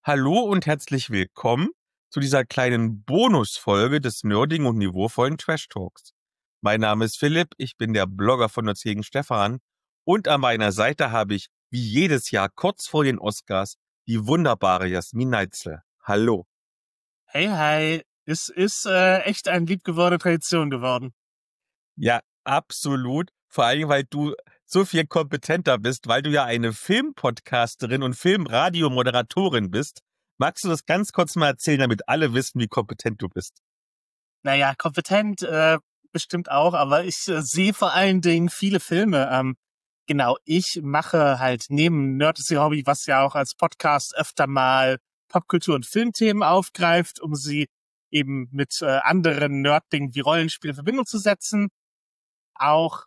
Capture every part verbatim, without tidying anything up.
Hallo und herzlich willkommen zu dieser kleinen Bonusfolge des nerdigen und niveauvollen Trash Talks. Mein Name ist Philipp, ich bin der Blogger von Nerds gegen Stefan und an meiner Seite habe ich, wie jedes Jahr kurz vor den Oscars, die wunderbare Jasmin Neitzel. Hallo. Hey, hi. Es ist äh, echt eine liebgewordene Tradition geworden. Ja, absolut. Vor allem, weil du so viel kompetenter bist, weil du ja eine Filmpodcasterin und Filmradiomoderatorin bist. Magst du das ganz kurz mal erzählen, damit alle wissen, wie kompetent du bist? Naja, kompetent äh, bestimmt auch, aber ich äh, sehe vor allen Dingen viele Filme. Ähm, genau, ich mache halt neben Nerd ist ihr Hobby, was ja auch als Podcast öfter mal Popkultur- und Filmthemen aufgreift, um sie eben mit äh, anderen Nerd-Dingen wie Rollenspiel in Verbindung zu setzen. Auch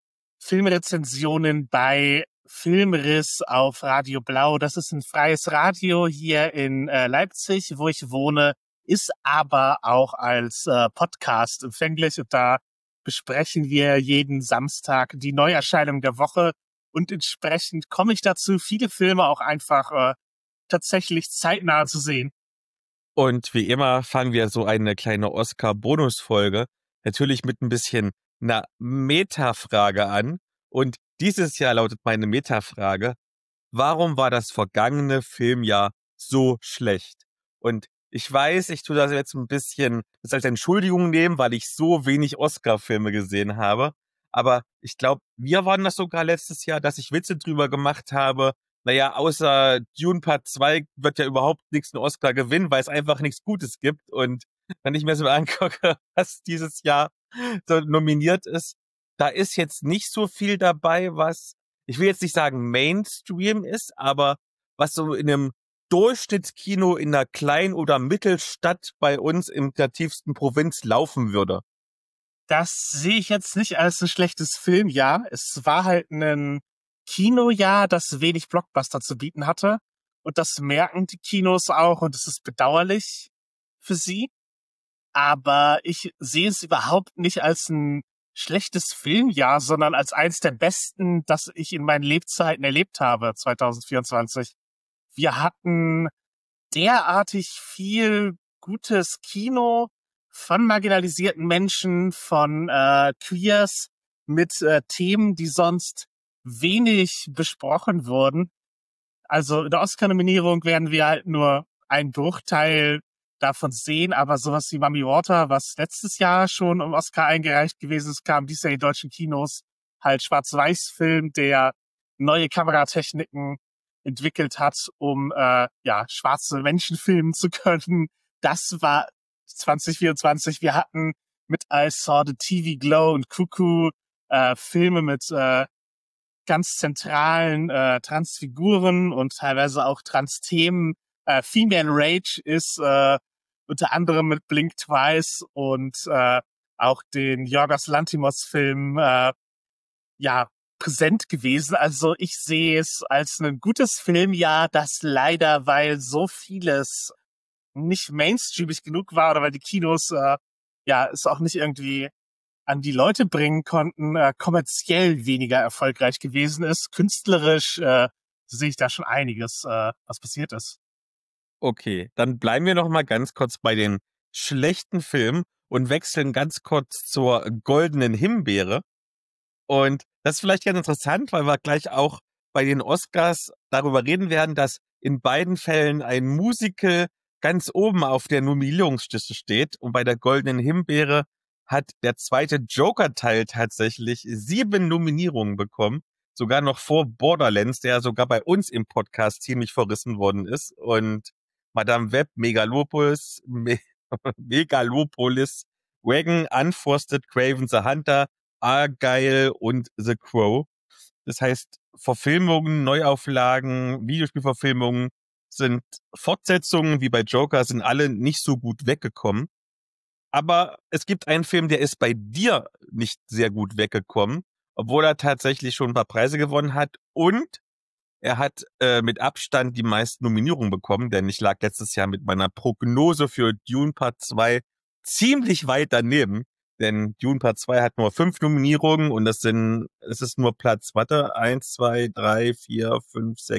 Filmrezensionen bei Filmriss auf Radio Blau. Das ist ein freies Radio hier in äh, Leipzig, wo ich wohne, ist aber auch als äh, Podcast empfänglich. Und da besprechen wir jeden Samstag die Neuerscheinung der Woche. Und entsprechend komme ich dazu, viele Filme auch einfach äh, tatsächlich zeitnah zu sehen. Und wie immer fangen wir so eine kleine Oscar-Bonusfolge natürlich mit ein bisschen einer Metafrage an. Und dieses Jahr lautet meine Metafrage: Warum war das vergangene Filmjahr so schlecht? Und ich weiß, ich tue das jetzt ein bisschen das als Entschuldigung nehmen, weil ich so wenig Oscar-Filme gesehen habe. Aber ich glaube, wir waren das sogar letztes Jahr, dass ich Witze drüber gemacht habe. Naja, außer Dune Part zwei wird ja überhaupt nichts einen Oscar gewinnen, weil es einfach nichts Gutes gibt. Und wenn ich mir so angucke, was dieses Jahr so nominiert ist, da ist jetzt nicht so viel dabei, was, ich will jetzt nicht sagen Mainstream ist, aber was so in einem Durchschnittskino in einer Klein- oder Mittelstadt bei uns in der tiefsten Provinz laufen würde. Das sehe ich jetzt nicht als ein schlechtes Filmjahr. Es war halt ein Kinojahr, das wenig Blockbuster zu bieten hatte. Und das merken die Kinos auch und es ist bedauerlich für sie. Aber ich sehe es überhaupt nicht als ein schlechtes Filmjahr, sondern als eins der besten, das ich in meinen Lebzeiten erlebt habe, zwanzig vierundzwanzig. Wir hatten derartig viel gutes Kino von marginalisierten Menschen, von äh, Queers mit äh, Themen, die sonst wenig besprochen wurden. Also in der Oscar-Nominierung werden wir halt nur einen Bruchteil davon sehen, aber sowas wie Mummy Water, was letztes Jahr schon um Oscar eingereicht gewesen ist, kam dieses Jahr in die deutschen Kinos, halt Schwarz-Weiß-Film, der neue Kameratechniken entwickelt hat, um äh, ja schwarze Menschen filmen zu können. Das war zwanzig vierundzwanzig. Wir hatten mit I Saw the T V Glow und Cuckoo äh, Filme mit äh, ganz zentralen äh, Transfiguren und teilweise auch Trans-Themen. Äh, Female Rage ist äh, unter anderem mit Blink Twice und äh, auch den Yorgos Lanthimos-Film äh, ja präsent gewesen. Also ich sehe es als ein gutes Filmjahr, das leider, weil so vieles nicht mainstreamig genug war oder weil die Kinos äh, ja es auch nicht irgendwie an die Leute bringen konnten, äh, kommerziell weniger erfolgreich gewesen ist. Künstlerisch äh, sehe ich da schon einiges, äh, was passiert ist. Okay, dann bleiben wir noch mal ganz kurz bei den schlechten Filmen und wechseln ganz kurz zur goldenen Himbeere. Und das ist vielleicht ganz interessant, weil wir gleich auch bei den Oscars darüber reden werden, dass in beiden Fällen ein Musical ganz oben auf der Nominierungsliste steht. Und bei der goldenen Himbeere hat der zweite Joker-Teil tatsächlich sieben Nominierungen bekommen. Sogar noch vor Borderlands, der sogar bei uns im Podcast ziemlich verrissen worden ist. Und Madame Web, Megalopolis, Me Megalopolis, Wagon, Unforested, Craven the Hunter, Argyle und The Crow. Das heißt, Verfilmungen, Neuauflagen, Videospielverfilmungen sind Fortsetzungen, wie bei Joker, sind alle nicht so gut weggekommen. Aber es gibt einen Film, der ist bei dir nicht sehr gut weggekommen, obwohl er tatsächlich schon ein paar Preise gewonnen hat. Und er hat äh, mit Abstand die meisten Nominierungen bekommen, denn ich lag letztes Jahr mit meiner Prognose für Dune Part zwei ziemlich weit daneben. Denn Dune Part zwei hat nur fünf Nominierungen und das sind, es ist nur Platz, warte, eins, zwei, drei, vier, fünf, sechs,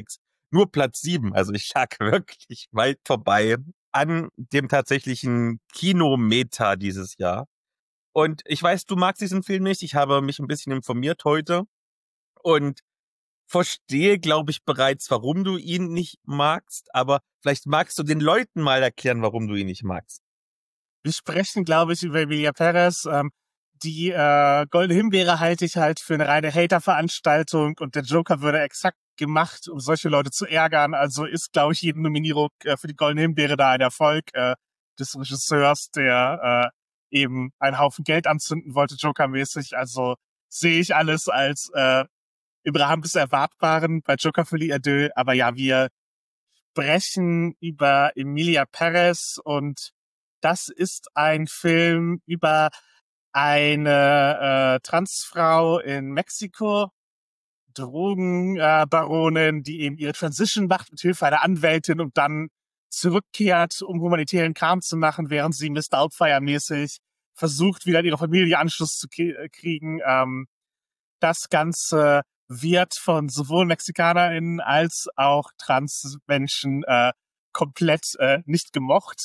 nur Platz sieben. Also ich lag wirklich weit vorbei an dem tatsächlichen Kinometer dieses Jahr. Und ich weiß, du magst diesen Film nicht. Ich habe mich ein bisschen informiert heute und verstehe, glaube ich, bereits, warum du ihn nicht magst. Aber vielleicht magst du den Leuten mal erklären, warum du ihn nicht magst. Wir sprechen, glaube ich, über Emilia Perez. Ähm, die äh, Goldene Himbeere halte ich halt für eine reine Hater-Veranstaltung und der Joker würde exakt gemacht, um solche Leute zu ärgern. Also ist, glaube ich, jede Nominierung äh, für die Goldene Himbeere da ein Erfolg äh, des Regisseurs, der äh, eben einen Haufen Geld anzünden wollte, Joker-mäßig. Also sehe ich alles als äh, im Rahmen des Erwartbaren bei Joker Folie à Deux. Aber ja, wir sprechen über Emilia Perez und das ist ein Film über eine äh, Transfrau in Mexiko, Drogenbaronin, äh, die eben ihre Transition macht mit Hilfe einer Anwältin und dann zurückkehrt, um humanitären Kram zu machen, während sie Mister Doubtfire-mäßig versucht, wieder in ihre Familie Anschluss zu kriegen. Ähm, das Ganze wird von sowohl MexikanerInnen als auch Transmenschen äh, komplett äh, nicht gemocht,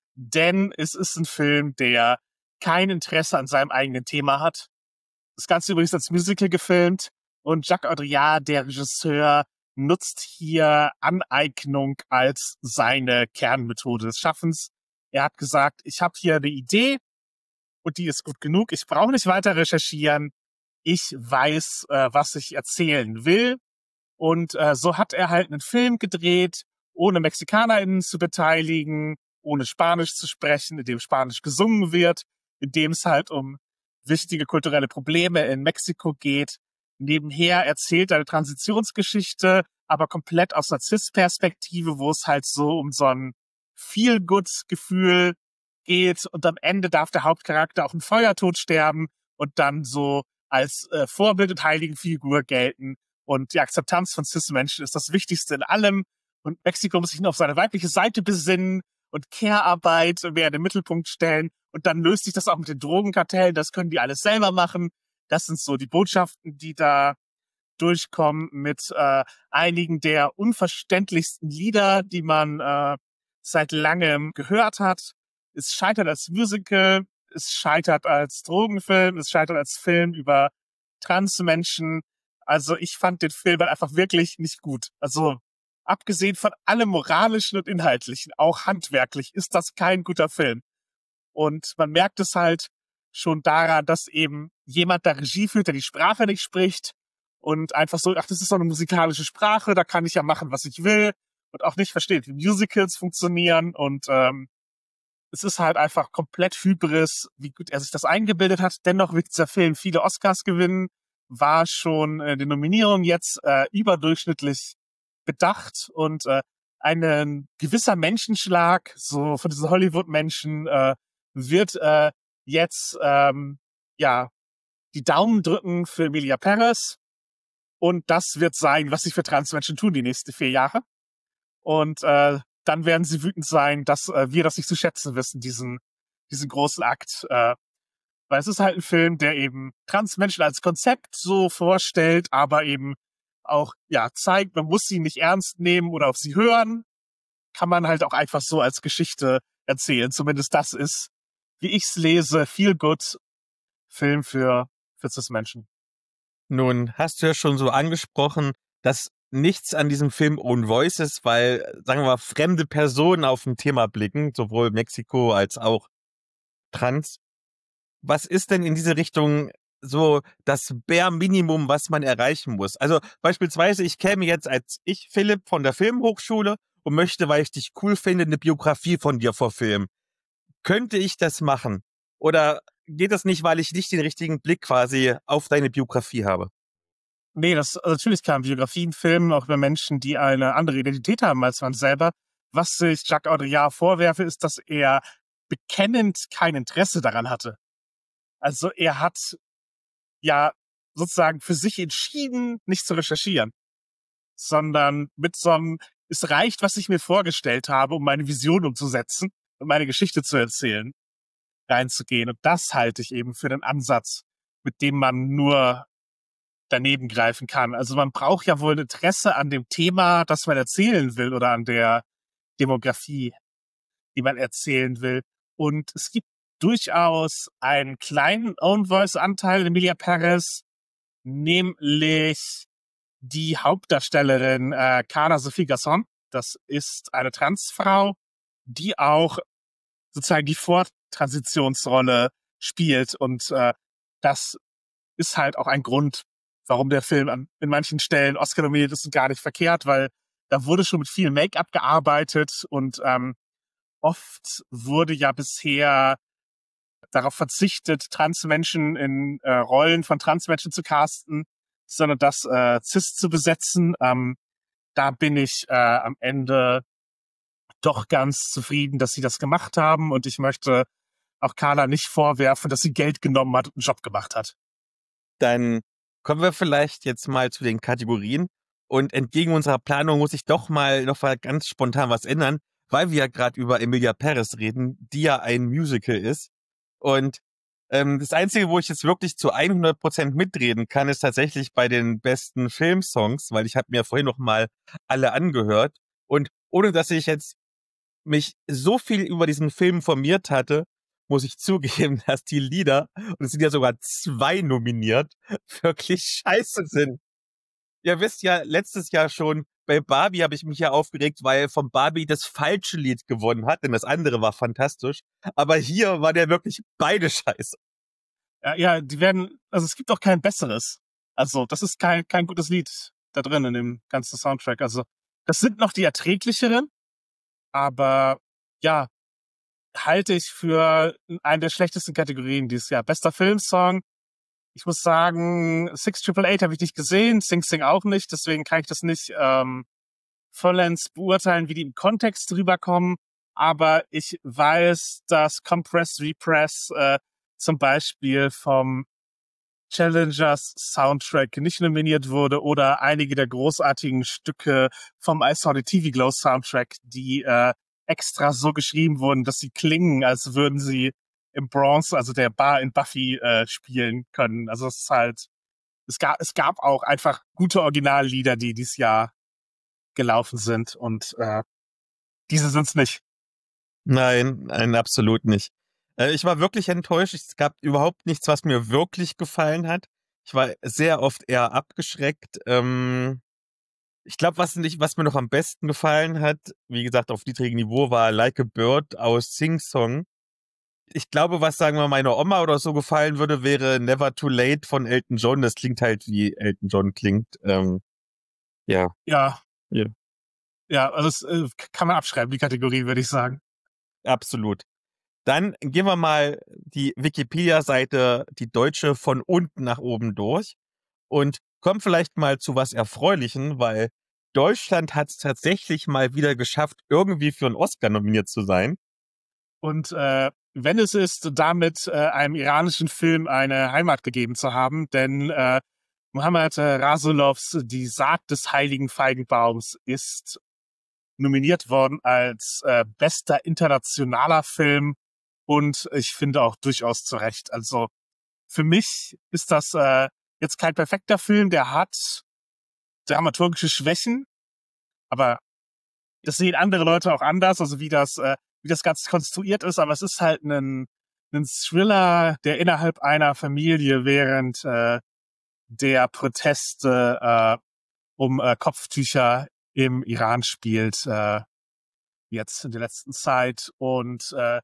denn es ist ein Film, der kein Interesse an seinem eigenen Thema hat. Das Ganze übrigens als Musical gefilmt und Jacques Audiard, der Regisseur, nutzt hier Aneignung als seine Kernmethode des Schaffens. Er hat gesagt, ich habe hier eine Idee und die ist gut genug. Ich brauche nicht weiter recherchieren. Ich weiß, äh, was ich erzählen will. Und äh, so hat er halt einen Film gedreht, ohne MexikanerInnen zu beteiligen, ohne Spanisch zu sprechen, in dem Spanisch gesungen wird, in dem es halt um wichtige kulturelle Probleme in Mexiko geht. Nebenher erzählt er eine Transitionsgeschichte, aber komplett aus einer Cis-Perspektive, wo es halt so um so ein Feel-Good-Gefühl geht und am Ende darf der Hauptcharakter auch im Feuertod sterben und dann so als äh, Vorbild und Heiligenfigur gelten. Und die Akzeptanz von Cis-Menschen ist das Wichtigste in allem. Und Mexiko muss sich nur auf seine weibliche Seite besinnen und Care-Arbeit mehr in den Mittelpunkt stellen. Und dann löst sich das auch mit den Drogenkartellen. Das können die alles selber machen. Das sind so die Botschaften, die da durchkommen mit äh, einigen der unverständlichsten Lieder, die man äh, seit langem gehört hat. Es scheitert als Musical, es scheitert als Drogenfilm, es scheitert als Film über Transmenschen. Also ich fand den Film halt einfach wirklich nicht gut. Also abgesehen von allem Moralischen und Inhaltlichen, auch handwerklich, ist das kein guter Film. Und man merkt es halt schon daran, dass eben jemand da Regie führt, der die Sprache nicht spricht und einfach so, ach, das ist so eine musikalische Sprache, da kann ich ja machen, was ich will und auch nicht versteht, wie Musicals funktionieren und ähm, es ist halt einfach komplett Hybris, wie gut er sich das eingebildet hat. Dennoch wird dieser Film viele Oscars gewinnen, war schon in den Nominierungen jetzt äh, überdurchschnittlich bedacht und äh, ein gewisser Menschenschlag, so von diesen Hollywood-Menschen, äh, wird äh, jetzt ähm, ja die Daumen drücken für Emilia Perez und das wird sein, was sie für Transmenschen tun die nächsten vier Jahre. Und äh, dann werden sie wütend sein, dass äh, wir das nicht zu schätzen wissen, diesen diesen großen Akt. Äh, weil es ist halt ein Film, der eben Transmenschen als Konzept so vorstellt, aber eben auch ja zeigt, man muss sie nicht ernst nehmen oder auf sie hören. Kann man halt auch einfach so als Geschichte erzählen. Zumindest das ist, wie ich's lese, feel good Film für für Cis-Menschen. Nun hast du ja schon so angesprochen, dass nichts an diesem Film own voice ist, weil, sagen wir mal, fremde Personen auf ein Thema blicken, sowohl Mexiko als auch Trans. Was ist denn in diese Richtung so das Bare Minimum, was man erreichen muss? Also beispielsweise, ich käme jetzt als ich, Philipp, von der Filmhochschule und möchte, weil ich dich cool finde, eine Biografie von dir verfilmen. Könnte ich das machen? Oder geht das nicht, weil ich nicht den richtigen Blick quasi auf deine Biografie habe? Nee, das also natürlich kann Biografien filmen, auch über Menschen, die eine andere Identität haben als man selber. Was ich Jacques Audiard vorwerfe, ist, dass er bekennend kein Interesse daran hatte. Also er hat ja sozusagen für sich entschieden, nicht zu recherchieren, sondern mit so einem, es reicht, was ich mir vorgestellt habe, um meine Vision umzusetzen und meine Geschichte zu erzählen, reinzugehen. Und das halte ich eben für den Ansatz, mit dem man nur daneben greifen kann. Also man braucht ja wohl Interesse an dem Thema, das man erzählen will oder an der Demografie, die man erzählen will. Und es gibt durchaus einen kleinen Own-Voice-Anteil in Emilia Perez, nämlich die Hauptdarstellerin äh, Carla Sophie Gasson. Das ist eine Transfrau, die auch sozusagen die Vortransitionsrolle spielt. Und äh, das ist halt auch ein Grund, warum der Film an, in manchen Stellen Oscar nominiert ist und gar nicht verkehrt, weil da wurde schon mit viel Make-up gearbeitet und ähm, oft wurde ja bisher darauf verzichtet, Transmenschen in äh, Rollen von Transmenschen zu casten, sondern das äh, cis zu besetzen. Ähm, da bin ich äh, am Ende doch ganz zufrieden, dass sie das gemacht haben, und ich möchte auch Carla nicht vorwerfen, dass sie Geld genommen hat und einen Job gemacht hat. Dann kommen wir vielleicht jetzt mal zu den Kategorien. Und entgegen unserer Planung muss ich doch mal noch mal ganz spontan was ändern, weil wir ja gerade über Emilia Perez reden, die ja ein Musical ist. Und ähm, das Einzige, wo ich jetzt wirklich zu hundert Prozent mitreden kann, ist tatsächlich bei den besten Filmsongs, weil ich habe mir vorhin noch mal alle angehört. Und ohne dass ich jetzt mich so viel über diesen Film informiert hatte, muss ich zugeben, dass die Lieder, und es sind ja sogar zwei nominiert, wirklich scheiße sind. Ihr wisst ja, letztes Jahr schon, bei Barbie habe ich mich ja aufgeregt, weil von Barbie das falsche Lied gewonnen hat, denn das andere war fantastisch. Aber hier war der wirklich beide scheiße. Ja, ja, die werden, also es gibt auch kein besseres. Also das ist kein, kein gutes Lied da drin in dem ganzen Soundtrack. Also das sind noch die erträglicheren, aber ja, halte ich für eine der schlechtesten Kategorien dieses Jahr. Bester Filmsong. Ich muss sagen, Six Triple Eight habe ich nicht gesehen, Sing Sing auch nicht, deswegen kann ich das nicht ähm, vollends beurteilen, wie die im Kontext rüberkommen. Aber ich weiß, dass Compress Repress äh, zum Beispiel vom Challengers Soundtrack nicht nominiert wurde, oder einige der großartigen Stücke vom I Saw the T V Glow Soundtrack, die äh, extra so geschrieben wurden, dass sie klingen, als würden sie im Bronze, also der Bar in Buffy, äh, spielen können. Also es ist halt, es gab, es gab auch einfach gute Originallieder, die dieses Jahr gelaufen sind, und äh, diese sind's nicht. Nein, nein, absolut nicht. Äh, ich war wirklich enttäuscht. Es gab überhaupt nichts, was mir wirklich gefallen hat. Ich war sehr oft eher abgeschreckt. Ähm, ich glaube, was nicht, was mir noch am besten gefallen hat, wie gesagt, auf niedrigem Niveau, war Like a Bird aus Sing Song. Ich glaube, was, sagen wir, meiner Oma oder so gefallen würde, wäre Never Too Late von Elton John. Das klingt halt, wie Elton John klingt. Ähm, ja. Ja. Ja. Ja, also das äh, kann man abschreiben, die Kategorie, würde ich sagen. Absolut. Dann gehen wir mal die Wikipedia-Seite, die deutsche, von unten nach oben durch und kommen vielleicht mal zu was Erfreulichen, weil Deutschland hat es tatsächlich mal wieder geschafft, irgendwie für einen Oscar nominiert zu sein. Und äh, wenn es ist, damit äh, einem iranischen Film eine Heimat gegeben zu haben, denn äh, Mohammad Rasulovs Die Saat des heiligen Feigenbaums ist nominiert worden als äh, bester internationaler Film, und ich finde auch durchaus zu Recht. Also für mich ist das äh, jetzt kein perfekter Film, der hat dramaturgische Schwächen, aber das sehen andere Leute auch anders, also wie das äh, wie das Ganze konstruiert ist, aber es ist halt ein, ein Thriller, der innerhalb einer Familie während äh, der Proteste äh, um äh, Kopftücher im Iran spielt, äh, jetzt in der letzten Zeit, und äh,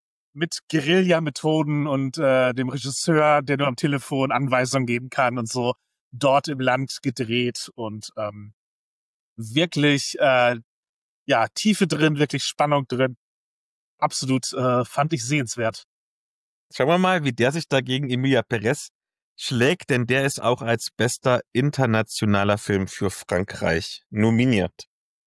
mit Guerilla-Methoden und äh, dem Regisseur, der nur am Telefon Anweisungen geben kann und so, dort im Land gedreht, und ähm, wirklich äh, ja, Tiefe drin, wirklich Spannung drin. Absolut, äh, fand ich sehenswert. Schauen wir mal, wie der sich dagegen Emilia Perez schlägt, denn der ist auch als bester internationaler Film für Frankreich nominiert.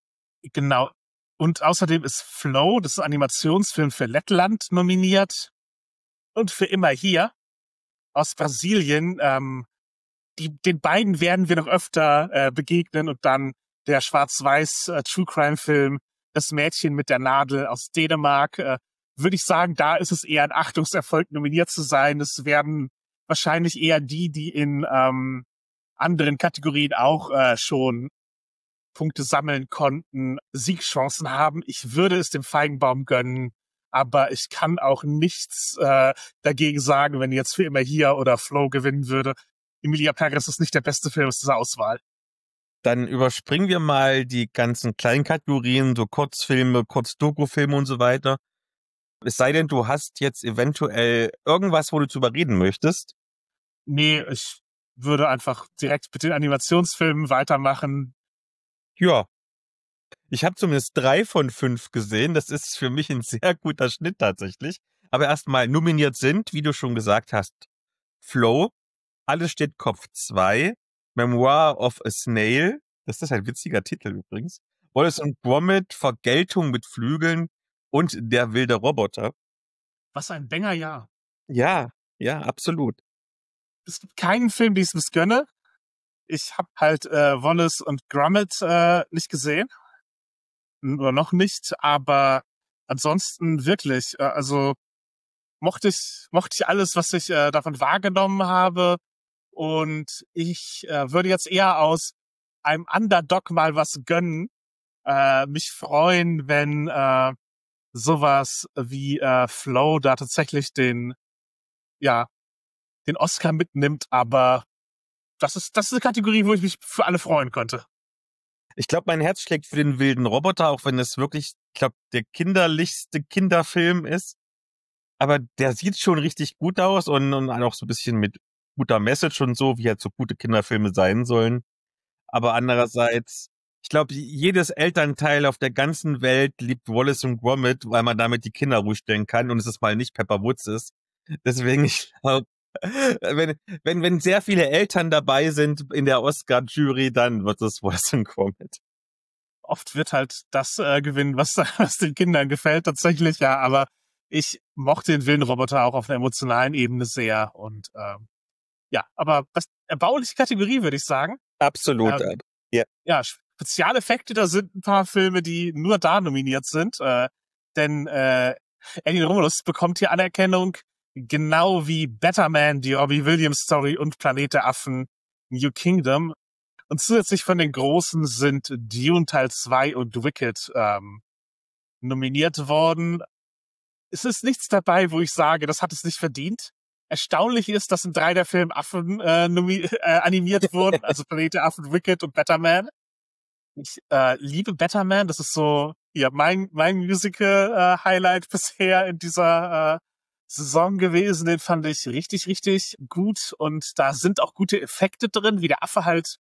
Genau. Und außerdem ist Flow, das ist ein Animationsfilm für Lettland, nominiert. Und für Immer hier aus Brasilien. Ähm, die, den beiden werden wir noch öfter äh, begegnen, und dann der schwarz-weiß äh, True Crime Film Das Mädchen mit der Nadel aus Dänemark. Äh, würde ich sagen, da ist es eher ein Achtungserfolg, nominiert zu sein. Es werden wahrscheinlich eher die, die in ähm, anderen Kategorien auch äh, schon Punkte sammeln konnten, Siegchancen haben. Ich würde es dem Feigenbaum gönnen, aber ich kann auch nichts äh, dagegen sagen, wenn jetzt für immer hier oder Flow gewinnen würde. Emilia Perez ist nicht der beste Film aus dieser Auswahl. Dann überspringen wir mal die ganzen kleinen Kategorien, so Kurzfilme, Kurzdokufilme und so weiter. Es sei denn, du hast jetzt eventuell irgendwas, wo du drüber reden möchtest. Nee, ich würde einfach direkt mit den Animationsfilmen weitermachen. Ja. Ich habe zumindest drei von fünf gesehen. Das ist für mich ein sehr guter Schnitt tatsächlich. Aber erstmal nominiert sind, wie du schon gesagt hast, Flow, Alles steht Kopf zwei, Memoir of a Snail, das ist ein witziger Titel übrigens, Wallace und Gromit, Vergeltung mit Flügeln und Der wilde Roboter. Was ein Banger-Jahr. Ja, ja, absolut. Es gibt keinen Film, den ich es gönne. Ich habe halt äh, Wallace und Gromit äh, nicht gesehen. Oder noch nicht, aber ansonsten wirklich, äh, also mochte ich, mochte ich alles, was ich äh, davon wahrgenommen habe. Und ich äh, würde jetzt eher aus einem Underdog mal was gönnen. Äh, mich freuen, wenn äh, sowas wie äh, Flow da tatsächlich den, ja, den Oscar mitnimmt. Aber das ist, das ist eine Kategorie, wo ich mich für alle freuen könnte. Ich glaube, mein Herz schlägt für den wilden Roboter, auch wenn es wirklich, ich glaube, der kinderlichste Kinderfilm ist. Aber der sieht schon richtig gut aus und, und auch so ein bisschen mit guter Message und so, wie halt so gute Kinderfilme sein sollen. Aber andererseits, ich glaube, jedes Elternteil auf der ganzen Welt liebt Wallace und Gromit, weil man damit die Kinder ruhig stellen kann und es ist mal nicht Pepper Woods ist. Deswegen, ich glaube, wenn, wenn, wenn sehr viele Eltern dabei sind in der Oscar-Jury, dann wird es Wallace und Gromit. Oft wird halt das äh, gewinnen, was, was den Kindern gefällt, tatsächlich, ja. Aber ich mochte den wilden Roboter auch auf einer emotionalen Ebene sehr. Und ähm, ja, aber was erbauliche Kategorie, würde ich sagen. Absolut. Ähm, ja. ja, Spezialeffekte, da sind ein paar Filme, die nur da nominiert sind. Äh, denn äh, Alien Romulus bekommt hier Anerkennung, genau wie Better Man, die Robbie Williams Story und Planet der Affen, New Kingdom. Und zusätzlich von den Großen sind Dune Teil zwei und Wicked ähm, nominiert worden. Es ist nichts dabei, wo ich sage, das hat es nicht verdient. Erstaunlich ist, dass in drei der Filme Affen äh, nomi- äh, animiert wurden, also Planet der Affen, Wicked und Better Man. Ich äh, liebe Better Man, das ist so ja mein mein Musical-Highlight bisher in dieser äh, Saison gewesen. Den fand ich richtig, richtig gut und da sind auch gute Effekte drin, wie der Affe halt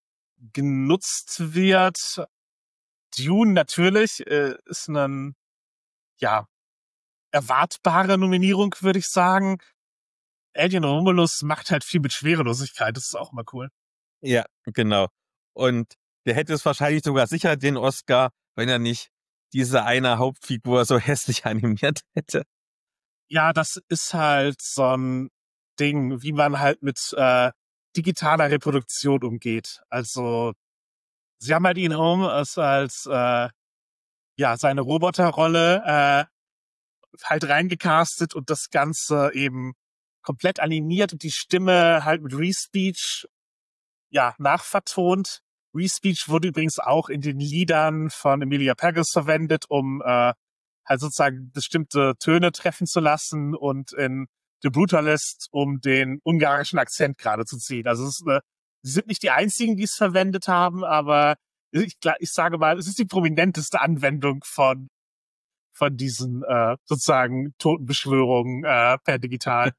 genutzt wird. Dune natürlich äh, ist eine ja erwartbare Nominierung, würde ich sagen. Alien Romulus macht halt viel mit Schwerelosigkeit, das ist auch immer cool. Ja, genau. Und der hätte es wahrscheinlich sogar sicher den Oscar, wenn er nicht diese eine Hauptfigur so hässlich animiert hätte. Ja, das ist halt so ein Ding, wie man halt mit äh, digitaler Reproduktion umgeht. Also sie haben halt ihn Home als, als äh, ja seine Roboterrolle äh, halt reingecastet und das Ganze eben komplett animiert und die Stimme halt mit Respeech ja nachvertont. Respeech wurde übrigens auch in den Liedern von Emilia Perez verwendet, um äh, halt sozusagen bestimmte Töne treffen zu lassen und in The Brutalist, um den ungarischen Akzent gerade zu ziehen. Also es ist eine, sie sind nicht die einzigen, die es verwendet haben, aber ich, ich sage mal, es ist die prominenteste Anwendung von von diesen äh, sozusagen Totenbeschwörungen äh, per digital.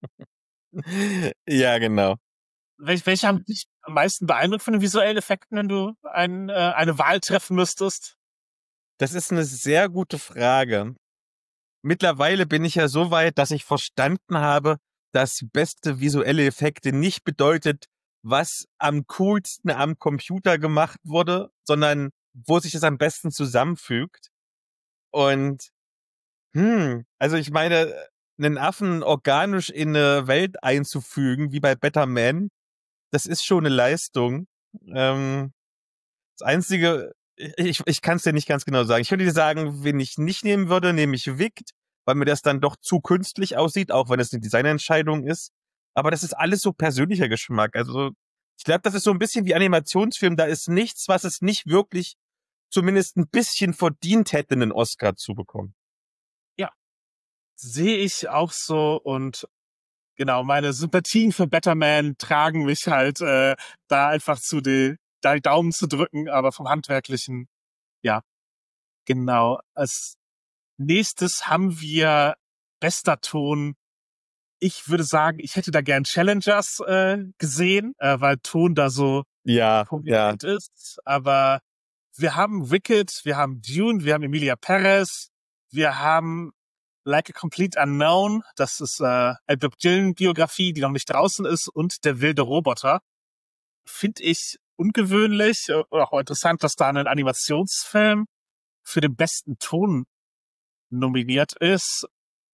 Ja, genau. Wel welche haben dich am meisten beeindruckt von den visuellen Effekten, wenn du ein, äh, eine Wahl treffen müsstest? Das ist eine sehr gute Frage. Mittlerweile bin ich ja so weit, dass ich verstanden habe, dass beste visuelle Effekte nicht bedeutet, was am coolsten am Computer gemacht wurde, sondern wo sich das am besten zusammenfügt. Und hm, also ich meine, einen Affen organisch in eine Welt einzufügen, wie bei Better Man, das ist schon eine Leistung. Ähm, das Einzige, ich, ich kann es dir nicht ganz genau sagen. Ich würde dir sagen, wen ich nicht nehmen würde, nehme ich Wicked, weil mir das dann doch zu künstlich aussieht, auch wenn es eine Designentscheidung ist. Aber das ist alles so persönlicher Geschmack. Also Ich glaube, das ist so ein bisschen wie Animationsfilm. Da ist nichts, was es nicht wirklich zumindest ein bisschen verdient hätte, einen Oscar zu bekommen. Ja, sehe ich auch so und genau, meine Sympathien für Betterman tragen mich halt äh, da einfach zu die, da die Daumen zu drücken, aber vom Handwerklichen, ja, genau. Als nächstes haben wir bester Ton. Ich würde sagen, ich hätte da gern Challengers äh, gesehen, äh, weil Ton da so Ja, ja. prominent ist. Aber wir haben Wicked, wir haben Dune, wir haben Emilia Perez, wir haben Like a Complete Unknown, das ist äh, eine Bob Dylan-Biografie, die noch nicht draußen ist, und Der wilde Roboter. Finde ich ungewöhnlich, äh, auch interessant, dass da ein Animationsfilm für den besten Ton nominiert ist.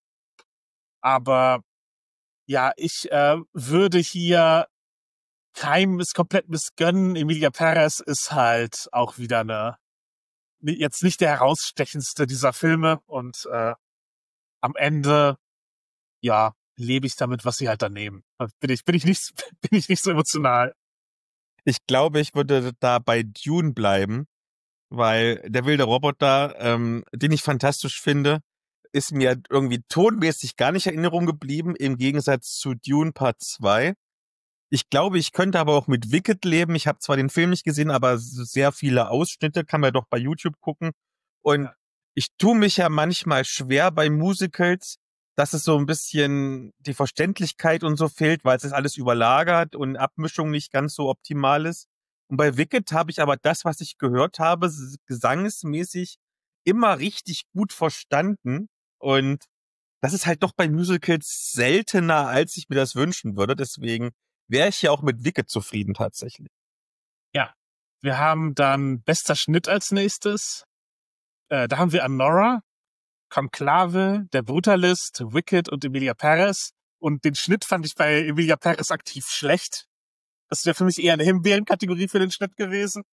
Aber ja, ich äh, würde hier keinem es komplett missgönnen. Emilia Perez ist halt auch wieder eine, jetzt nicht der herausstechendste dieser Filme und äh, am Ende, ja, lebe ich damit, was sie halt dann nehmen. Bin ich, bin ich nicht, bin ich nicht so emotional. Ich glaube, ich würde da bei Dune bleiben, weil der wilde Roboter, ähm, den ich fantastisch finde, ist mir irgendwie tonmäßig gar nicht in Erinnerung geblieben, im Gegensatz zu Dune Part zwei. Ich glaube, ich könnte aber auch mit Wicked leben. Ich habe zwar den Film nicht gesehen, aber sehr viele Ausschnitte kann man doch bei YouTube gucken. Und Ja. ich tue mich ja manchmal schwer bei Musicals, dass es so ein bisschen die Verständlichkeit und so fehlt, weil es ist alles überlagert und Abmischung nicht ganz so optimal ist. Und bei Wicked habe ich aber das, was ich gehört habe, s- gesangsmäßig immer richtig gut verstanden. Und das ist halt doch bei Musicals seltener, als ich mir das wünschen würde. Deswegen wäre ich ja auch mit Wicked zufrieden tatsächlich. Ja. Wir haben dann bester Schnitt als nächstes. Äh, da haben wir Anora, Conclave, Der Brutalist, Wicked und Emilia Perez. Und den Schnitt fand ich bei Emilia Perez aktiv schlecht. Das wäre für mich eher eine Himbeeren-Kategorie für den Schnitt gewesen.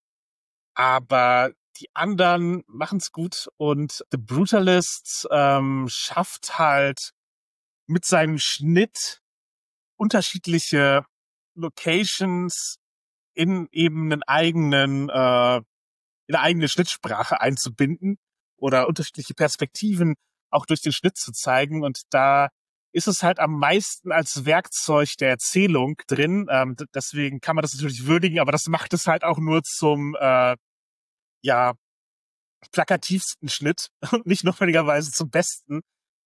Aber die anderen machen's gut und The Brutalist ähm, schafft halt mit seinem Schnitt unterschiedliche Locations in eben einen eigenen, äh, in eine eigene Schnittsprache einzubinden oder unterschiedliche Perspektiven auch durch den Schnitt zu zeigen. Und da ist es halt am meisten als Werkzeug der Erzählung drin. Ähm, d- deswegen kann man das natürlich würdigen, aber das macht es halt auch nur zum äh, ja plakativsten Schnitt und nicht notwendigerweise zum besten.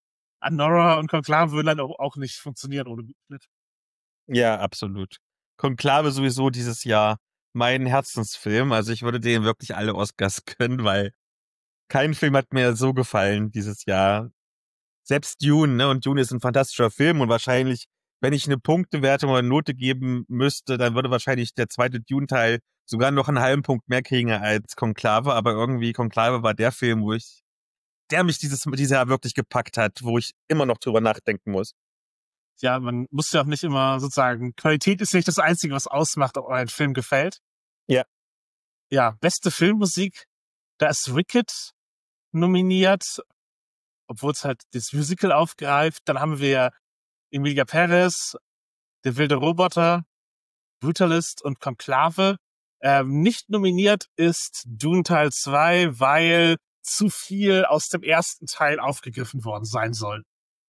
Anora und Conclave würden dann auch, auch nicht funktionieren ohne guten Schnitt. Ja, absolut. Konklave sowieso dieses Jahr mein Herzensfilm. Also ich würde denen wirklich alle Oscars gönnen, weil kein Film hat mir so gefallen dieses Jahr. Selbst Dune, ne? Und Dune ist ein fantastischer Film und wahrscheinlich, wenn ich eine Punktewertung oder eine Note geben müsste, dann würde wahrscheinlich der zweite Dune-Teil sogar noch einen halben Punkt mehr kriegen als Konklave. Aber irgendwie Konklave war der Film, wo ich, der mich dieses, dieses Jahr wirklich gepackt hat, wo ich immer noch drüber nachdenken muss. Ja, man muss ja auch nicht immer sozusagen, Qualität ist nicht das Einzige, was ausmacht, ob ein Film gefällt. Ja. Ja, beste Filmmusik, da ist Wicked nominiert, obwohl es halt das Musical aufgreift. Dann haben wir Emilia Perez, Der wilde Roboter, Brutalist und Conclave. Ähm, nicht nominiert ist Dune Teil zwei, weil zu viel aus dem ersten Teil aufgegriffen worden sein soll.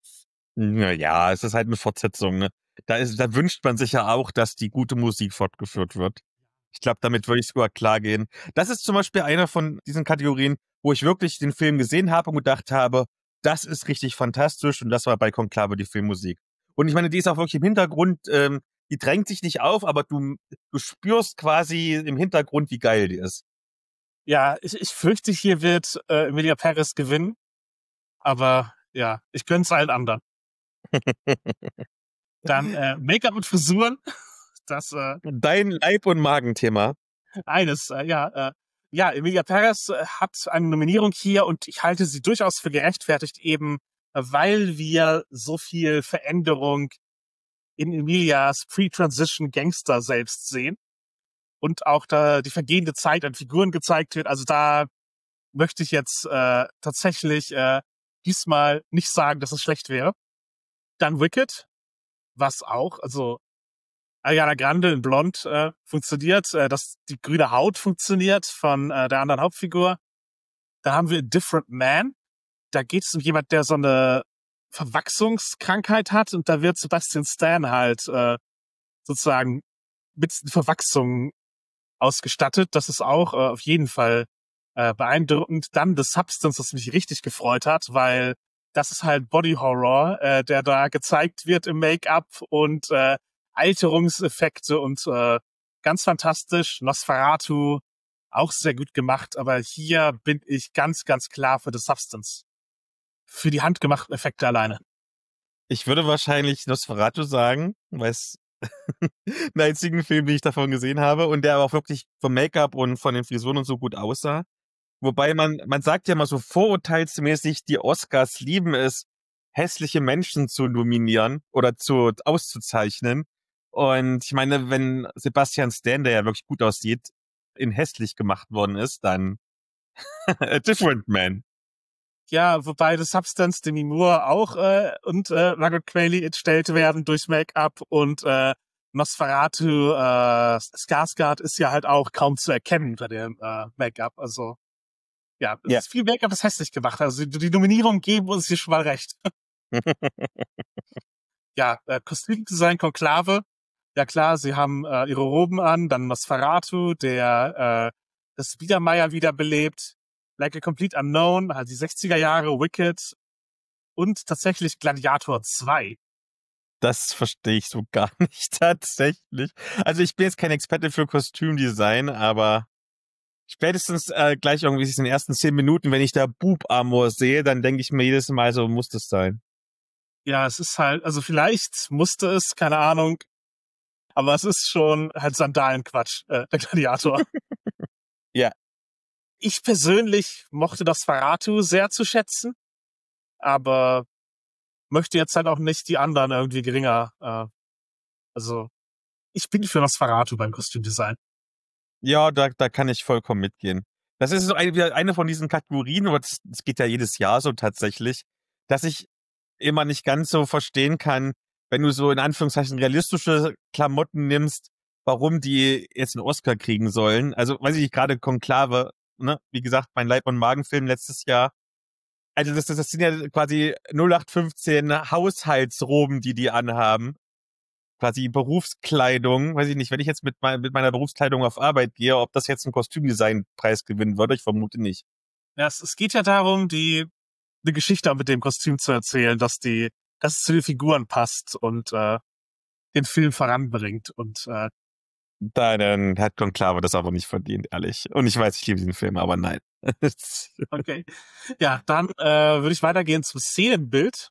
Ja, es ist halt eine Fortsetzung, ne? Da ist, da wünscht man sich ja auch, dass die gute Musik fortgeführt wird. Ich glaube, damit würde ich sogar klar gehen. Das ist zum Beispiel einer von diesen Kategorien, wo ich wirklich den Film gesehen habe und gedacht habe, das ist richtig fantastisch und das war bei Conclave die Filmmusik. Und ich meine, die ist auch wirklich im Hintergrund, ähm, die drängt sich nicht auf, aber du, du spürst quasi im Hintergrund, wie geil die ist. Ja, ich, ich fürchte, hier wird äh, Emilia Perez gewinnen, aber ja, ich gönn's allen anderen. Dann äh, Make-up und Frisuren, das äh, Dein Leib- und Magenthema. eines, äh, ja, äh, ja, Emilia Perez äh, hat eine Nominierung hier und ich halte sie durchaus für gerechtfertigt, eben äh, weil wir so viel Veränderung in Emilias Pre-Transition Gangster selbst sehen und auch da die vergehende Zeit an Figuren gezeigt wird. Also da möchte ich jetzt äh, tatsächlich äh, diesmal nicht sagen, dass es schlecht wäre. Dann Wicked, was auch, also Ariana Grande in Blond äh, funktioniert, äh, dass die grüne Haut funktioniert von äh, der anderen Hauptfigur. Da haben wir A Different Man. Da geht es um jemand, der so eine Verwachsungskrankheit hat und da wird Sebastian Stan halt äh, sozusagen mit Verwachsung ausgestattet. Das ist auch äh, auf jeden Fall äh, beeindruckend. Dann The Substance, das mich richtig gefreut hat, weil das ist halt Body Horror, äh, der da gezeigt wird im Make-up und äh, Alterungseffekte und äh, ganz fantastisch. Nosferatu, auch sehr gut gemacht, aber hier bin ich ganz, ganz klar für The Substance. Für die handgemachten Effekte alleine. Ich würde wahrscheinlich Nosferatu sagen, weil es den einzigen Film, den ich davon gesehen habe und der aber auch wirklich vom Make-up und von den Frisuren und so gut aussah. Wobei man, man sagt ja mal so vorurteilsmäßig, die Oscars lieben es, hässliche Menschen zu nominieren oder zu auszuzeichnen. Und ich meine, wenn Sebastian Stan, der ja wirklich gut aussieht, in hässlich gemacht worden ist, dann A Different Man. Ja, wobei The Substance, Demi Moore auch äh, und äh, Margaret Qualley entstellt werden durch Make-up und äh, Nosferatu, äh, Skarsgård ist ja halt auch kaum zu erkennen bei dem äh, Make-up. Also ja, es Ja. ist viel Make-up, das hässlich gemacht. Also die, die Nominierung geben uns hier schon mal recht. Ja, äh, Kostümdesign Konklave. Ja klar, sie haben äh, ihre Roben an, dann Nosferatu, der äh, das Biedermeier wiederbelebt. Like a Complete Unknown, halt die sechziger Jahre, Wicked und tatsächlich Gladiator zwei. Das verstehe ich so gar nicht tatsächlich. Also ich bin jetzt kein Experte für Kostümdesign, aber spätestens äh, gleich irgendwie in den ersten zehn Minuten, wenn ich da Boob-Armor sehe, dann denke ich mir jedes Mal, so muss das sein. Ja, es ist halt, also vielleicht musste es, keine Ahnung, aber es ist schon halt Sandalenquatsch, äh, der Gladiator. Ja. Ich persönlich mochte das Nosferatu sehr zu schätzen, aber möchte jetzt halt auch nicht die anderen irgendwie geringer. Äh, also ich bin für Nosferatu beim Kostümdesign. Ja, da, da kann ich vollkommen mitgehen. Das ist so eine, wieder eine von diesen Kategorien, aber das, das geht ja jedes Jahr so tatsächlich, dass ich immer nicht ganz so verstehen kann, wenn du so in Anführungszeichen realistische Klamotten nimmst, warum die jetzt einen Oscar kriegen sollen. Also, weiß ich nicht, gerade Konklave, ne, wie gesagt, mein Leib- und Magenfilm letztes Jahr. Also, das, das, das sind ja quasi null acht fünfzehn Haushaltsroben, die die anhaben. Quasi Berufskleidung. Weiß ich nicht, wenn ich jetzt mit, mein, mit meiner Berufskleidung auf Arbeit gehe, ob das jetzt einen Kostümdesign-Preis gewinnen würde, ich vermute nicht. Ja, es, es geht ja darum, die eine Geschichte mit dem Kostüm zu erzählen, dass die, dass es zu den Figuren passt und äh, den Film voranbringt. Und äh, Da, dann hat Konklave das aber nicht verdient, ehrlich. Und ich weiß, ich liebe diesen Film, aber nein. okay. Ja, dann äh, würde ich weitergehen zum Szenenbild.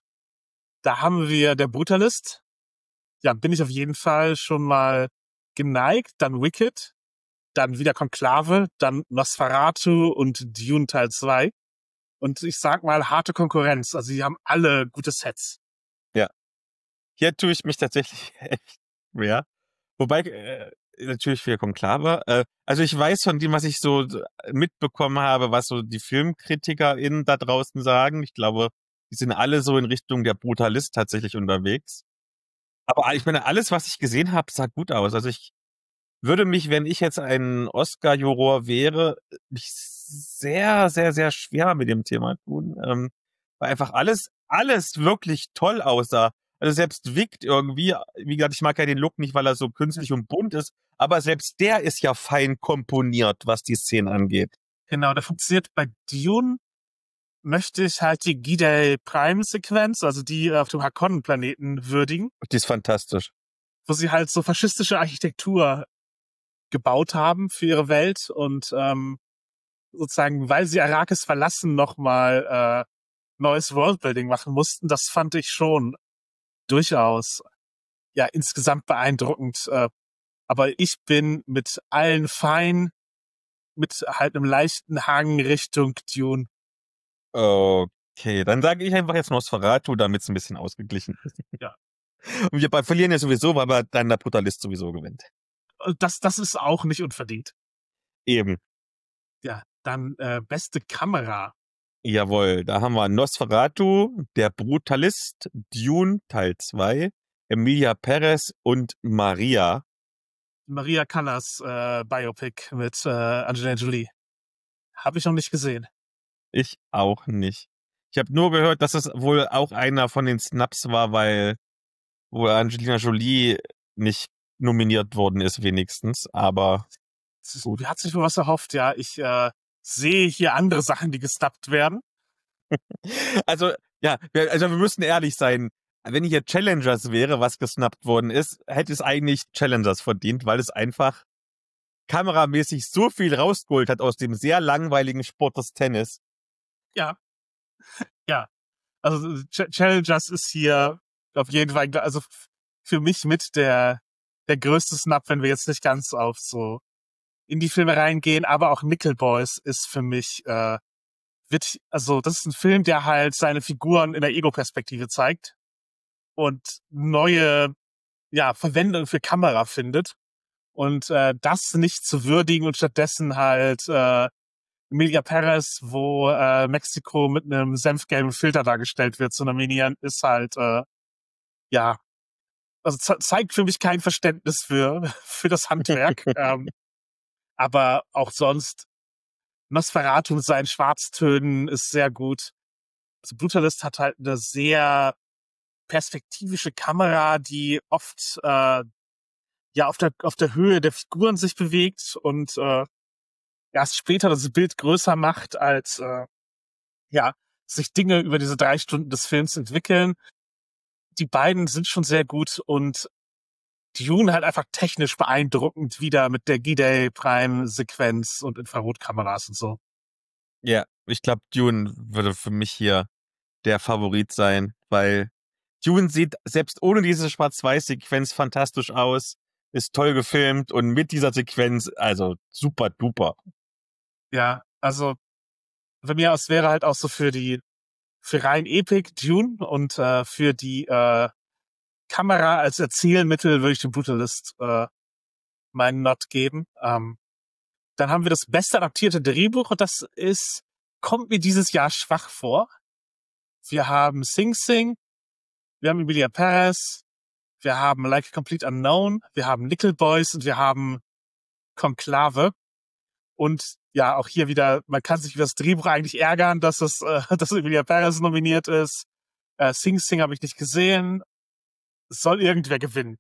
Da haben wir der Brutalist. Ja, bin ich auf jeden Fall schon mal geneigt. Dann Wicked. Dann wieder Konklave. Dann Nosferatu und Dune Teil zwei. Und ich sag mal, harte Konkurrenz. Also die haben alle gute Sets. Ja. Hier tue ich mich tatsächlich echt schwer. Wobei, äh, natürlich für Konklave. Äh, also ich weiß von dem, was ich so mitbekommen habe, was so die FilmkritikerInnen da draußen sagen. Ich glaube, die sind alle so in Richtung der Brutalist tatsächlich unterwegs. Aber ich meine, alles, was ich gesehen habe, sah gut aus. Also ich würde mich, wenn ich jetzt ein Oscar-Juror wäre, mich sehr, sehr, sehr schwer mit dem Thema tun. Ähm, weil einfach alles, alles wirklich toll aussah. Also selbst Wicked irgendwie, wie gesagt, ich mag ja den Look nicht, weil er so künstlich und bunt ist, aber selbst der ist ja fein komponiert, was die Szenen angeht. Genau, der funktioniert bei Dune. Möchte ich halt die Gidel Prime-Sequenz, also die auf dem Harkonnen-Planeten, würdigen. Die ist fantastisch. Wo sie halt so faschistische Architektur gebaut haben für ihre Welt und ähm, sozusagen, weil sie Arrakis verlassen, nochmal äh, neues Worldbuilding machen mussten. Das fand ich schon durchaus ja insgesamt beeindruckend. Äh, aber ich bin mit allen fein, mit halt einem leichten Hang Richtung Dune. Okay, dann sage ich einfach jetzt Nosferatu, damit es ein bisschen ausgeglichen ist. Ja. Und wir verlieren ja sowieso, weil dann der Brutalist sowieso gewinnt. Das, das ist auch nicht unverdient. Eben. Ja, dann äh, beste Kamera. Jawohl, da haben wir Nosferatu, der Brutalist, Dune Teil zwei, Emilia Perez und Maria. Maria Callas äh, Biopic mit äh, Angelina Jolie. Habe ich noch nicht gesehen. Ich auch nicht. Ich habe nur gehört, dass es wohl auch einer von den Snaps war, weil wo Angelina Jolie nicht nominiert worden ist wenigstens, aber gut. Mir hat sich wohl was erhofft, ja. Ich äh, sehe hier andere Sachen, die gesnappt werden. Also, ja, wir, also wir müssen ehrlich sein. Wenn hier Challengers wäre, was gesnappt worden ist, hätte es eigentlich Challengers verdient, weil es einfach kameramäßig so viel rausgeholt hat aus dem sehr langweiligen Sport des Tennis. Ja. Ja. Also Ch Challengers ist hier auf jeden Fall, also für mich mit der der größte Snap, wenn wir jetzt nicht ganz auf so in die Filme reingehen, aber auch Nickel Boys ist für mich, äh, wird, also das ist ein Film, der halt seine Figuren in der Ego-Perspektive zeigt und neue, ja, Verwendung für Kamera findet und äh, das nicht zu würdigen und stattdessen halt äh, Emilia Perez, wo äh, Mexiko mit einem senfgelben Filter dargestellt wird, zu nominieren, ist halt, äh, ja, also ze zeigt für mich kein Verständnis für, für das Handwerk. ähm, aber auch sonst, Nosferatu mit seinen Schwarztönen ist sehr gut. Also Brutalist hat halt eine sehr perspektivische Kamera, die oft äh, ja auf der auf der Höhe der Figuren sich bewegt und äh, erst später das Bild größer macht, als äh, ja sich Dinge über diese drei Stunden des Films entwickeln. Die beiden sind schon sehr gut und Dune halt einfach technisch beeindruckend wieder mit der G-Day Prime Sequenz und Infrarotkameras und so. Ja, ich glaube, Dune würde für mich hier der Favorit sein, weil Dune sieht selbst ohne diese Schwarz-Weiß-Sequenz fantastisch aus, ist toll gefilmt und mit dieser Sequenz, also super duper. Ja, also bei mir aus wäre halt auch so für die für rein Epic Dune und äh, für die äh, Kamera als Erzählmittel würde ich dem Brutalist äh, meinen Not geben. Ähm, dann haben wir das beste adaptierte Drehbuch und das ist, kommt mir dieses Jahr schwach vor. Wir haben Sing Sing, wir haben Emilia Perez, wir haben Like a Complete Unknown, wir haben Nickel Boys und wir haben Konklave. Und ja, auch hier wieder, man kann sich über das Drehbuch eigentlich ärgern, dass es, äh, dass Emilia Perez nominiert ist. Äh, Sing Sing habe ich nicht gesehen. Es soll irgendwer gewinnen.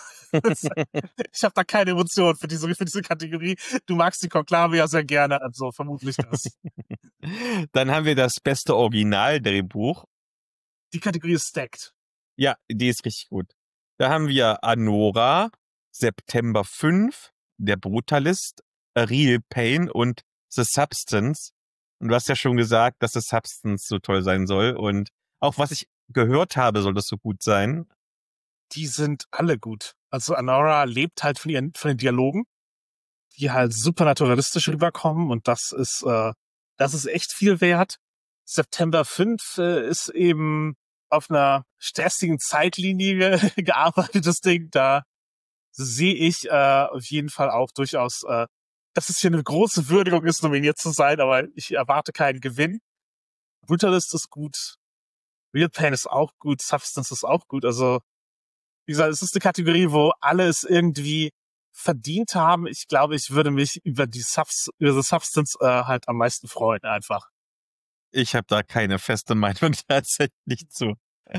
Ich habe da keine Emotion für diese, für diese Kategorie. Du magst die Konklave ja sehr gerne, also vermutlich das. Dann haben wir das beste Originaldrehbuch. Die Kategorie ist stacked. Ja, die ist richtig gut. Da haben wir Anora, September fünf, Der Brutalist, A Real Pain und The Substance. Und du hast ja schon gesagt, dass The Substance so toll sein soll. Und auch was ich gehört habe, soll das so gut sein. Die sind alle gut. Also Anora lebt halt von ihren, von den Dialogen, die halt super naturalistisch rüberkommen und das ist, äh, das ist echt viel wert. September fünf äh, ist eben auf einer stressigen Zeitlinie gearbeitetes Ding. Da sehe ich äh, auf jeden Fall auch durchaus, äh, dass es hier eine große Würdigung ist, nominiert zu sein, aber ich erwarte keinen Gewinn. Brutalist ist gut, Real Pain ist auch gut, Substance ist auch gut. Also, wie gesagt, es ist eine Kategorie, wo alle es irgendwie verdient haben. Ich glaube, ich würde mich über die Subs über die Substance äh, halt am meisten freuen, einfach. Ich habe da keine feste Meinung tatsächlich zu.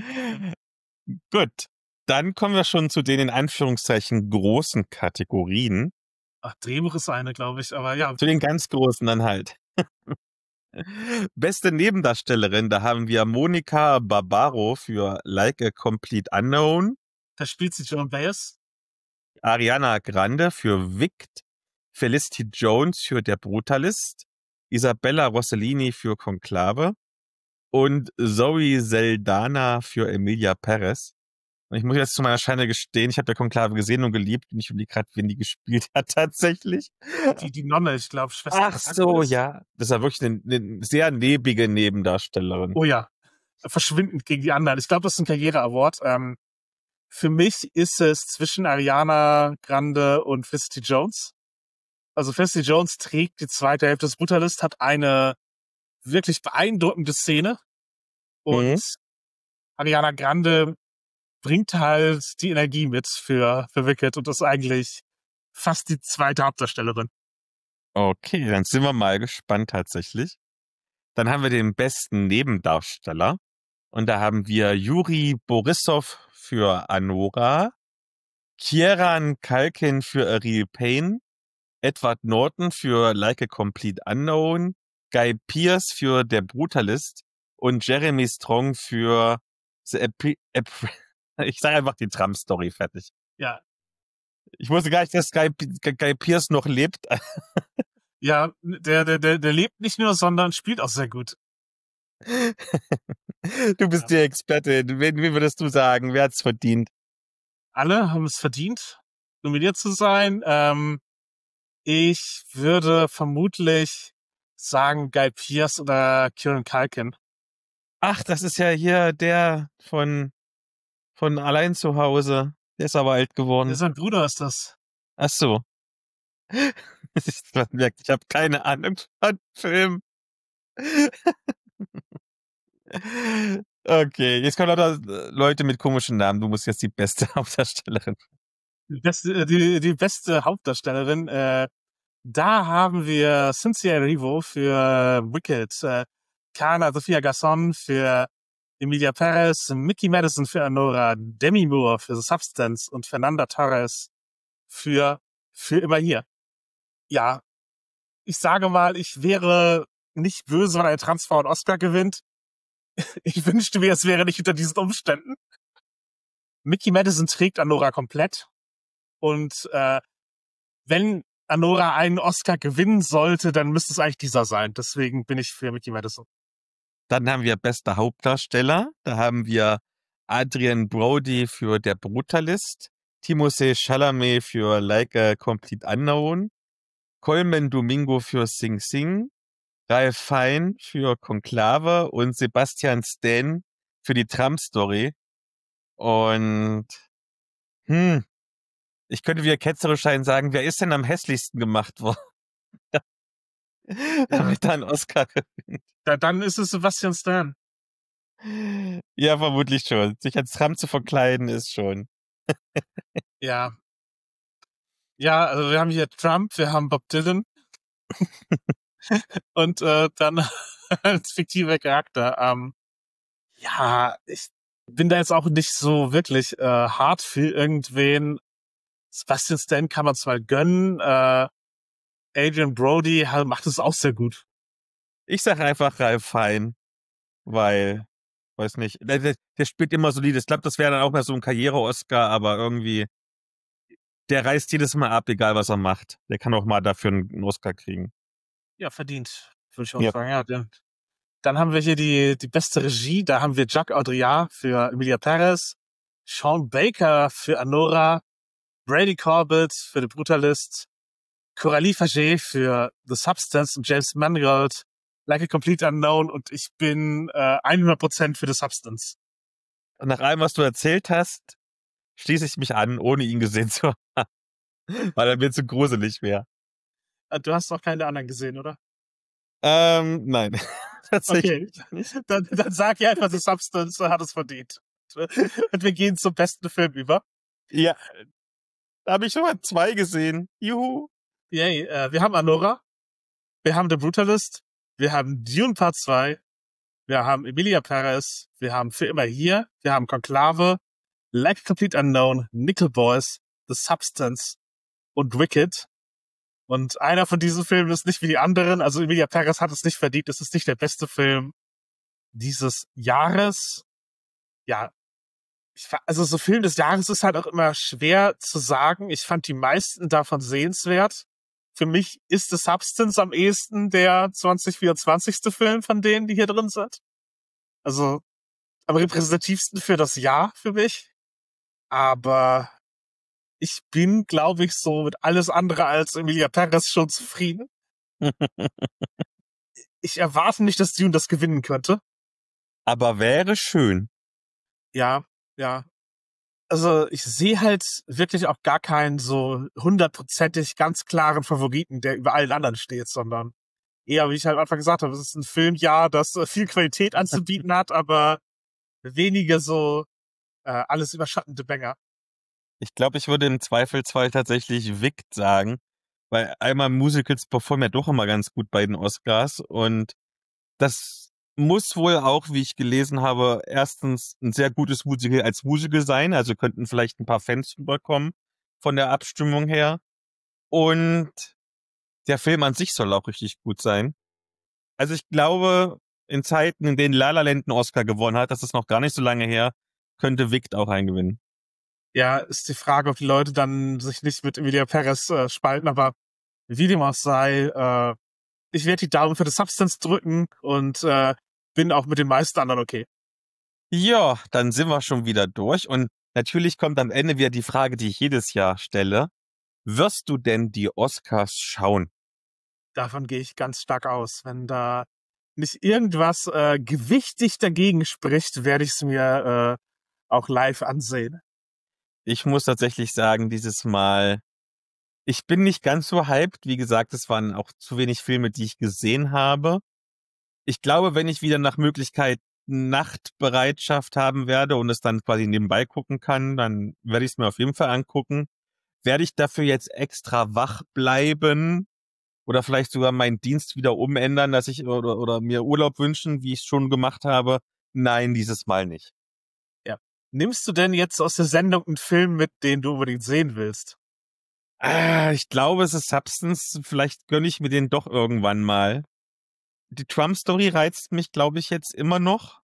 Gut, dann kommen wir schon zu den in Anführungszeichen großen Kategorien. Ach, Drehbuch ist eine, glaube ich, aber ja. Zu den ganz großen dann halt. Beste Nebendarstellerin, da haben wir Monica Barbaro für Like a Complete Unknown. Da spielt sie Joan Baez. Ariana Grande für Wicked. Felicity Jones für Der Brutalist. Isabella Rossellini für Konklave. Und Zoe Saldana für Emilia Perez. Und ich muss jetzt zu meiner Schande gestehen, ich habe der Konklave gesehen und geliebt und ich überlege gerade, wen die gespielt hat tatsächlich. Die, die Nonne, ich glaube, Schwester. Ach so, ja. Das war wirklich eine, eine sehr nebige Nebendarstellerin. Oh ja. Verschwindend gegen die anderen. Ich glaube, das ist ein Karriere-Award. Ähm, für mich ist es zwischen Ariana Grande und Felicity Jones. Also Felicity Jones trägt die zweite Hälfte des Brutalist, hat eine wirklich beeindruckende Szene. Und Mhm. Ariana Grande bringt halt die Energie mit für, für Wicked und ist eigentlich fast die zweite Hauptdarstellerin. Okay, dann sind wir mal gespannt tatsächlich. Dann haben wir den besten Nebendarsteller. Und da haben wir Juri Borissow für Anora, Kieran Culkin für Ariel Payne, Edward Norton für Like a Complete Unknown, Guy Pearce für Der Brutalist und Jeremy Strong für The Ep Ep ich sage einfach die Trump-Story fertig. Ja. Ich wusste gar nicht, dass Guy, Guy Pearce noch lebt. Ja, der, der, der, der lebt nicht nur, sondern spielt auch sehr gut. Du bist ja. die Expertin. Wen, wen würdest du sagen? Wer hat's verdient? Alle haben es verdient, nominiert zu sein. Ähm, ich würde vermutlich sagen Guy Pearce oder Kieran Culkin. Ach, das ist ja hier der von, von Allein zu Hause. Der ist aber alt geworden. Ja, sein Bruder ist das. Ach so. Ich, ich habe keine Ahnung von Film. Okay, jetzt kommen lauter Leute mit komischen Namen. Du musst jetzt die beste Hauptdarstellerin. Die beste, die, die beste Hauptdarstellerin, äh, da haben wir Cynthia Erivo für Wicked, äh, Kana Sofia Gasson für Emilia Perez, Mickey Madison für Anora, Demi Moore für The Substance und Fernanda Torres für für immer hier. Ja, ich sage mal, ich wäre nicht böse, wenn eine Transfrau einen Oscar gewinnt. Ich wünschte mir, es wäre nicht unter diesen Umständen. Mickey Madison trägt Anora komplett. Und äh, wenn Anora einen Oscar gewinnen sollte, dann müsste es eigentlich dieser sein. Deswegen bin ich für Mickey Madison. Dann haben wir bester Hauptdarsteller. Da haben wir Adrian Brody für Der Brutalist, Timothée Chalamet für Like a Complete Unknown, Colman Domingo für Sing Sing, Ralph Fiennes für Conclave und Sebastian Stan für die Trump-Story. Und hm, ich könnte wieder ketzerisch sein sagen, wer ist denn am hässlichsten gemacht worden? Damit er einen Oscar gewinnt. Da, dann ist es Sebastian Stan. Ja, vermutlich schon. Sich als Trump zu verkleiden ist schon. Ja. Ja, also wir haben hier Trump, wir haben Bob Dylan. Und äh, dann als fiktiver Charakter. Ähm, ja, ich bin da jetzt auch nicht so wirklich äh, hart für irgendwen. Sebastian Stan kann man es mal gönnen. Äh, Adrian Brody macht es auch sehr gut. Ich sage einfach Ralph Fiennes, weil, weiß nicht, der, der, der spielt immer solide. Ich glaube, das wäre dann auch mal so ein Karriere-Oscar, aber irgendwie, der reißt jedes Mal ab, egal was er macht. Der kann auch mal dafür einen Oscar kriegen. Ja, verdient, würde ich auch Ja. sagen. Ja, ja. Dann haben wir hier die, die beste Regie. Da haben wir Jacques Audiard für Emilia Perez, Sean Baker für Anora, Brady Corbett für The Brutalist, Coralie Faget für The Substance und James Mangold, Like a Complete Unknown und ich bin äh, hundert Prozent für The Substance. Und nach allem, was du erzählt hast, schließe ich mich an, ohne ihn gesehen zu haben. Weil er mir zu gruselig wäre. Du hast noch keine anderen gesehen, oder? Ähm, nein. Okay, dann, dann sag ich einfach, The Substance hat es verdient. Und wir gehen zum besten Film über. Ja, da habe ich schon mal zwei gesehen. Juhu. Yay, äh, wir haben Anora, wir haben The Brutalist, wir haben Dune Part zwei, wir haben Emilia Perez, wir haben Für immer hier, wir haben Conclave, Like a Complete Unknown, Nickel Boys, The Substance und Wicked. Und einer von diesen Filmen ist nicht wie die anderen. Also Emilia Perez hat es nicht verdient. Es ist nicht der beste Film dieses Jahres. Ja, ich, also so Film des Jahres ist halt auch immer schwer zu sagen. Ich fand die meisten davon sehenswert. Für mich ist The Substance am ehesten der zwanzig vierundzwanzigste Film von denen, die hier drin sind. Also am repräsentativsten für das Jahr für mich. Aber ich bin, glaube ich, so mit alles andere als Emilia Perez schon zufrieden. Ich erwarte nicht, dass Dune das gewinnen könnte. Aber wäre schön. Ja, ja. Also ich sehe halt wirklich auch gar keinen so hundertprozentig ganz klaren Favoriten, der über allen anderen steht, sondern eher, wie ich halt am Anfang gesagt habe, es ist ein Filmjahr, das viel Qualität anzubieten hat, aber wenige so äh, alles überschattende Banger. Ich glaube, ich würde im Zweifelsfall tatsächlich Wicked sagen, weil einmal Musicals performen ja doch immer ganz gut bei den Oscars und das muss wohl auch, wie ich gelesen habe, erstens ein sehr gutes Musical als Musical sein, also könnten vielleicht ein paar Fans rüberkommen von der Abstimmung her und der Film an sich soll auch richtig gut sein. Also ich glaube, in Zeiten, in denen La La Land einen Oscar gewonnen hat, das ist noch gar nicht so lange her, könnte Wicked auch einen gewinnen. Ja, ist die Frage, ob die Leute dann sich nicht mit Emilia Perez äh, spalten, aber wie dem auch sei, äh, ich werde die Daumen für The Substance drücken und äh, bin auch mit den meisten anderen okay. Ja, dann sind wir schon wieder durch und natürlich kommt am Ende wieder die Frage, die ich jedes Jahr stelle. Wirst du denn die Oscars schauen? Davon gehe ich ganz stark aus. Wenn da nicht irgendwas äh, gewichtig dagegen spricht, werde ich es mir äh, auch live ansehen. Ich muss tatsächlich sagen, dieses Mal, ich bin nicht ganz so hyped. Wie gesagt, es waren auch zu wenig Filme, die ich gesehen habe. Ich glaube, wenn ich wieder nach Möglichkeit Nachtbereitschaft haben werde und es dann quasi nebenbei gucken kann, dann werde ich es mir auf jeden Fall angucken. Werde ich dafür jetzt extra wach bleiben oder vielleicht sogar meinen Dienst wieder umändern, dass ich oder, oder mir Urlaub wünschen, wie ich es schon gemacht habe? Nein, dieses Mal nicht. Ja. Nimmst du denn jetzt aus der Sendung einen Film mit, den du unbedingt sehen willst? Ah, ich glaube, es ist Substance. Vielleicht gönne ich mir den doch irgendwann mal. Die Trump-Story reizt mich, glaube ich, jetzt immer noch.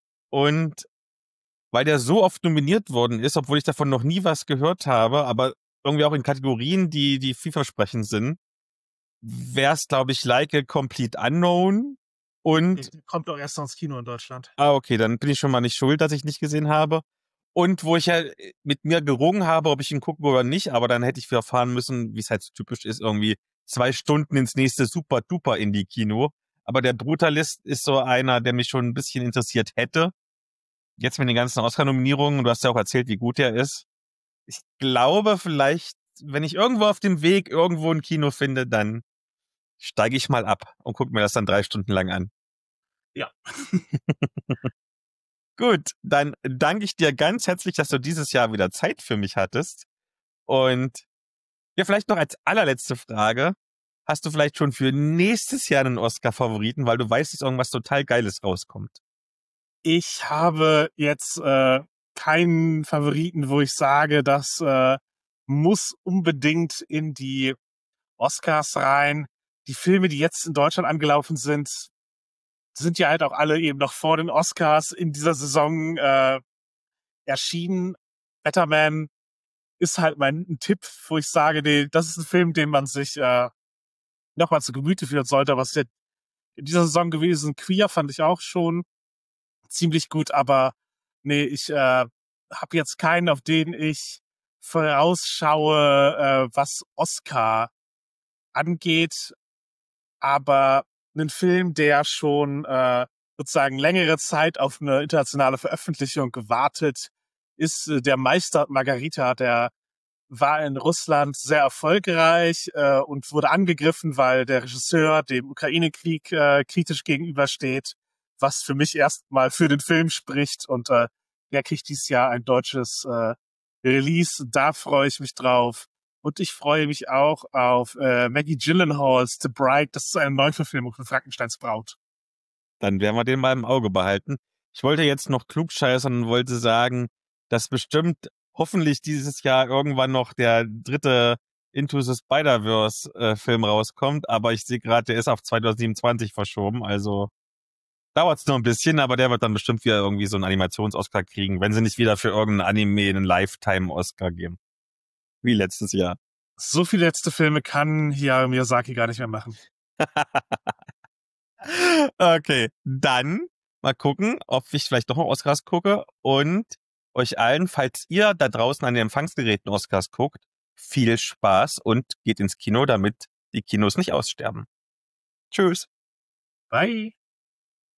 Und weil der so oft nominiert worden ist, obwohl ich davon noch nie was gehört habe, aber irgendwie auch in Kategorien, die, die vielversprechend sind, wäre es, glaube ich, Like a Complete Unknown. Und, Der kommt doch erst noch ins Kino in Deutschland. ah, okay, dann bin ich schon mal nicht schuld, dass ich nicht gesehen habe. Und wo ich ja mit mir gerungen habe, ob ich ihn gucke oder nicht, aber dann hätte ich wieder fahren müssen, wie es halt so typisch ist, irgendwie zwei Stunden ins nächste Super-Duper-Indie-Kino. Aber der Brutalist ist so einer, der mich schon ein bisschen interessiert hätte. Jetzt mit den ganzen Oscar-Nominierungen, du hast ja auch erzählt, wie gut er ist. Ich glaube vielleicht, wenn ich irgendwo auf dem Weg irgendwo ein Kino finde, dann steige ich mal ab und gucke mir das dann drei Stunden lang an. Ja. Gut, dann danke ich dir ganz herzlich, dass du dieses Jahr wieder Zeit für mich hattest. Und ja, vielleicht noch als allerletzte Frage. Hast du vielleicht schon für nächstes Jahr einen Oscar-Favoriten, weil du weißt, dass irgendwas total Geiles rauskommt? Ich habe jetzt äh, keinen Favoriten, wo ich sage, das äh, muss unbedingt in die Oscars rein. Die Filme, die jetzt in Deutschland angelaufen sind, sind ja halt auch alle eben noch vor den Oscars in dieser Saison äh, erschienen. Better Man ist halt mein ein Tipp, wo ich sage, nee, das ist ein Film, den man sich äh, nochmal zu Gemüte führen sollte. Was ist in dieser Saison gewesen? Queer fand ich auch schon ziemlich gut, aber nee, ich äh, habe jetzt keinen, auf den ich vorausschaue, äh, was Oscar angeht, aber einen Film, der schon äh, sozusagen längere Zeit auf eine internationale Veröffentlichung gewartet, ist äh, der Meister Margarita, der war in Russland sehr erfolgreich äh, und wurde angegriffen, weil der Regisseur dem Ukraine-Krieg äh, kritisch gegenübersteht, was für mich erstmal für den Film spricht. Und äh, der kriegt dieses Jahr ein deutsches äh, Release. Da freue ich mich drauf. Und ich freue mich auch auf äh, Maggie Gyllenhaals The Bride. Das ist eine Neuverfilmung von Frankensteins Braut. Dann werden wir den mal im Auge behalten. Ich wollte jetzt noch klugscheißern und wollte sagen, dass bestimmt hoffentlich dieses Jahr irgendwann noch der dritte Into the Spider-Verse äh, Film rauskommt, aber ich sehe gerade, der ist auf zwanzig siebenundzwanzig verschoben, also dauert es noch ein bisschen, aber der wird dann bestimmt wieder irgendwie so einen Animations-Oscar kriegen, wenn sie nicht wieder für irgendein Anime einen Lifetime-Oscar geben. Wie letztes Jahr. So viele letzte Filme kann Hayao Miyazaki gar nicht mehr machen. Okay, dann mal gucken, ob ich vielleicht doch noch Oscars gucke und euch allen, falls ihr da draußen an den Empfangsgeräten Oscars guckt, viel Spaß und geht ins Kino, damit die Kinos nicht aussterben. Tschüss. Bye.